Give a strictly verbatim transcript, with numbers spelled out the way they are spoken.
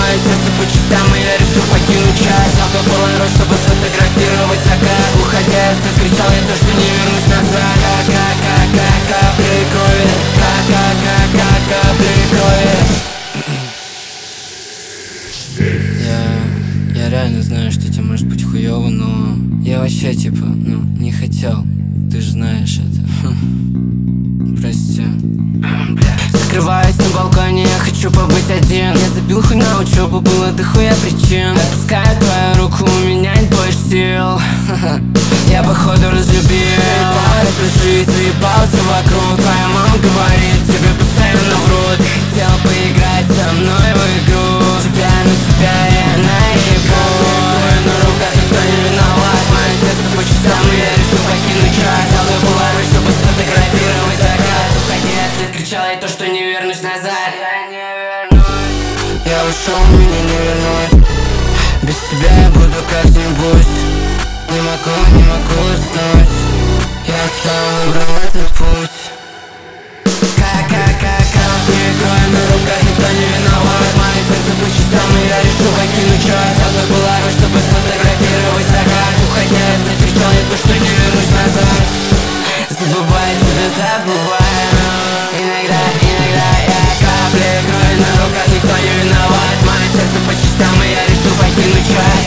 мое сердце по частям, и я решил покинуть час. Взял полароид, чтобы сфотографировать закат. Уходя, я кричал я то, что не вернусь назад. Ка-ка-ка-ка, капли крови. Ка-ка-ка-ка, капли крови. Я, я реально знаю, что тебе может быть хуёво, но я вообще типа, ну, не хотел. Ты же знаешь это. Прости. Закрываюсь на балконе, я хочу побыть один. Я забил хуй на учебу, было дохуя причин. Отпускаю твою руку, у меня нет больше сил. Я походу разлюбил. Заебал жить, заебался вокруг. Твоя мама говорит, тебе постоянно врут. Ты хотел поиграть со мной в игру. Тебя на тебя я наебу. На руках никто не виноват. Мое сердце по часам, и я решил покинуть час. Взял твой полароид, чтобы сфотографировать закат. Уходи, я кричал я то, что не вернусь назад. Я не вернусь. Я ушел, меня не вернуть. Без тебя я буду как-нибудь. Не могу, не могу уснуть. Я сам выбрал этот путь. Ка-ка-ка-ка, прикрой на руках, никто не виноват. Мое сердце по часам, и я решил покинуть час. Взял твой полароид, чтобы сфотографировать закат. Уходя, я закричал я то, что не вернусь назад. Забывай тебя, забывай. Иногда, иногда я капли крови на руках, никто не виноват. Мое сердце по частям, и я решил покинуть час.